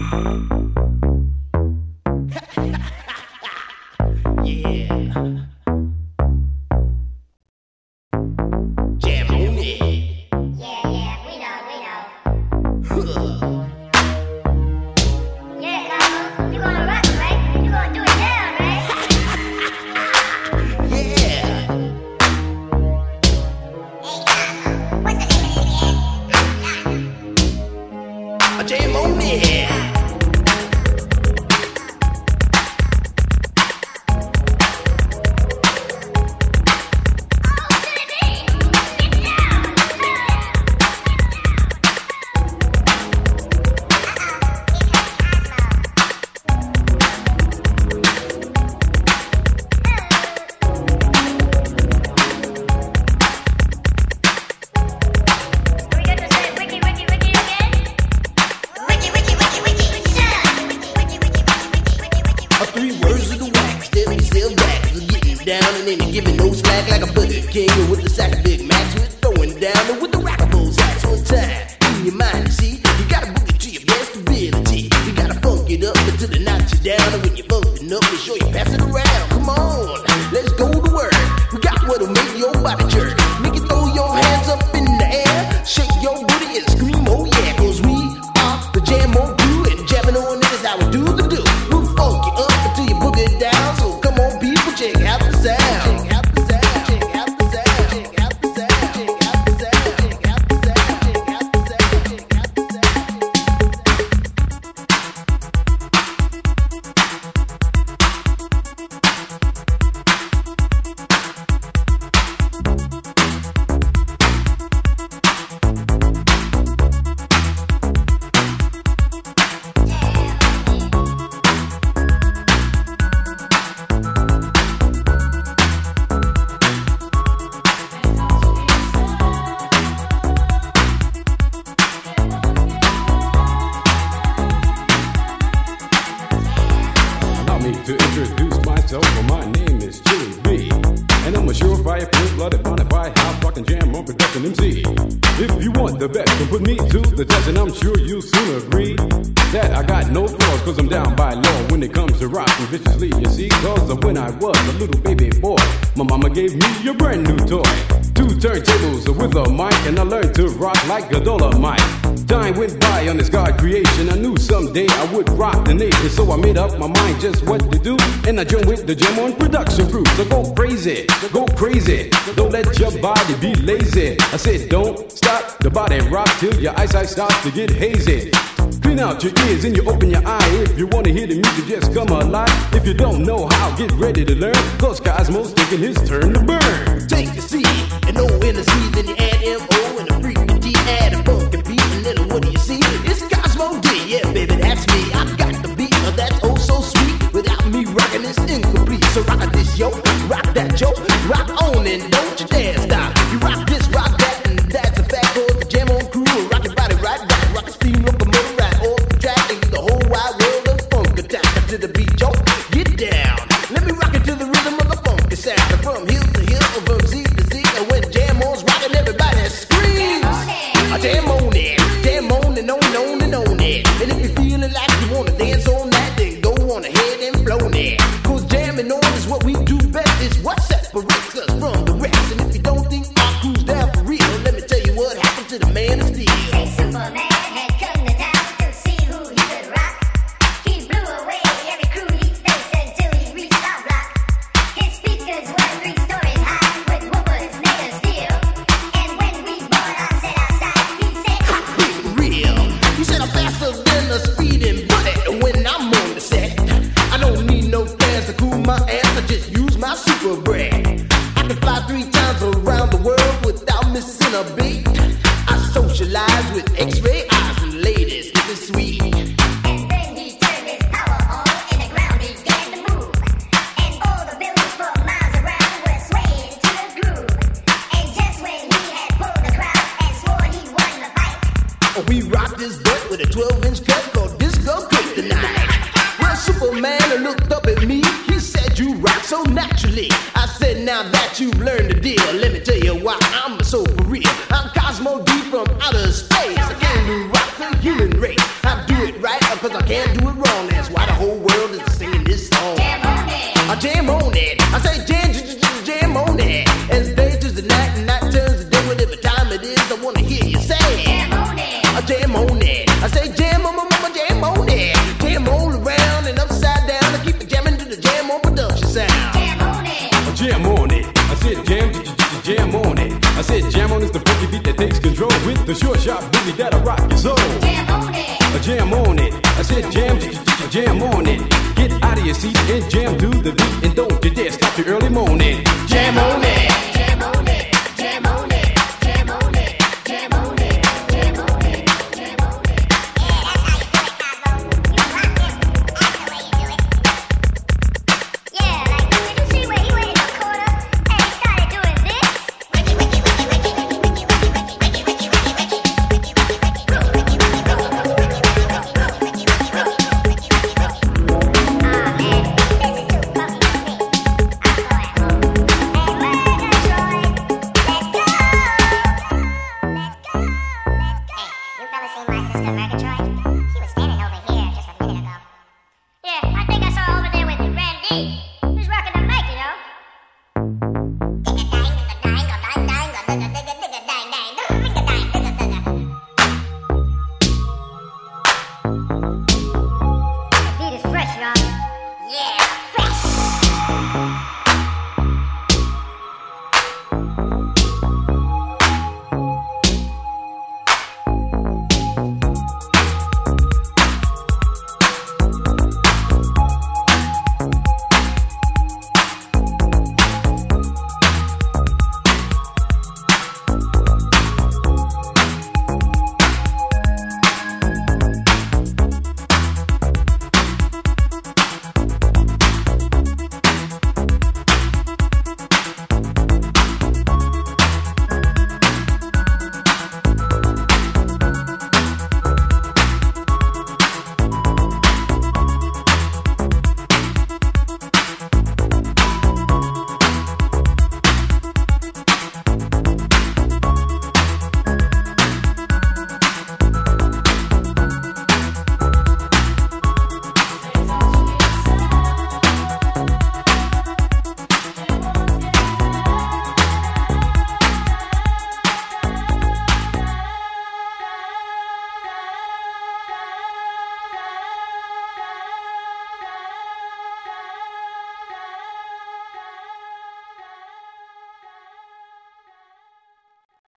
Like a Dolomite. Time went by on this God creation. I knew someday I would rock the nation, so I made up my mind just what to do. And I joined with the Jam On production crew. So go crazy, don't let your body be lazy. I said don't stop the body rock till your eyesight starts to get hazy. Clean out your ears and you open your eye. If you wanna hear the music, just come alive. If you don't know how, get ready to learn, cause Cosmo's taking his turn to burn. Take the C and O in the C, then you add M-O and a freaking D, add a funky beat, and then what do you see? It's Cosmo D, yeah baby, that's me. I got the beat, that's oh so sweet. Without me rocking it's incomplete. So rock this yo, rock that yo, rock on and don't you dare stop. You rock this, rock that, and that's a fact. Cause the Jam On crew will rock your body right, rock a steam locomotive right off the track, and the whole wide world of funk attack. To the beat, yo, get down. Let me rock it to the rhythm of the funky sound. From hill to hill, from Z to Z, and when Jam On's rocking, everybody screams. Jam on it, jam on and on and on it. And if you're feeling like you wanna dance on that, then go on ahead and blow it. Cause jamming on is what we do best. It's what separates us from the rest. And if you don't think our crew's down for real, let me tell you what happened to the man of steel. Say Superman had come to town to see who he could rock. He blew away every crew he faced until he reached our block. His speakers were 3 stories high with woofers made of steel. And when we bought our set outside, he said, real. He said I'm faster than a speeding bullet when I'm on the set. I don't need no fans to cool my ass, I just use my super breath. I can fly 3 times around the world without missing a beat. I socialize with X-ray eyes and ladies, this is sweet. and then he turned his power on and the ground began to move. And all the buildings for miles around were swaying to the groove. And just when he had pulled the crowd and swore he won the fight, We rocked this butt with a 12-inch cut called Disco Kryptonite. Well, Superman looked up at me, he said you rock so naturally. I said now that you've learned the deal, let me tell you why I'm so for real. I'm Cosmo D from outer space. I came to rock the human race. I do it right because I'm can't do it wrong. That's why the whole world is singing this song. Jam on it. I jam on it. I say jam on it. As day turns to night and night turns to day, whatever time it is, I wanna hear you say. Jam on it. I jam on it. I say jam on jam on it. Jam all around and upside down. I keep it jamming to the Jam On production sound. Jam on it. Jam on it. I said jam on it. I said jam on is the funky beat that takes control with the short sharp boogie that'll rock your soul. Jam on it. Jam on it. I said jam on it. Get out of your seat and jam to the beat and don't you dare stop your early morning. Jam on it. Jam on it. Jam on it. Jam on it. Jam on it. Jam on it. Jam on it. Yeah, that's how you do it, Cosmo. You rock it. That's the way you do it. Yeah, like, did you see where he went in the corner and he started doing this? Hey, you fellas seen my sister Murgatroyd?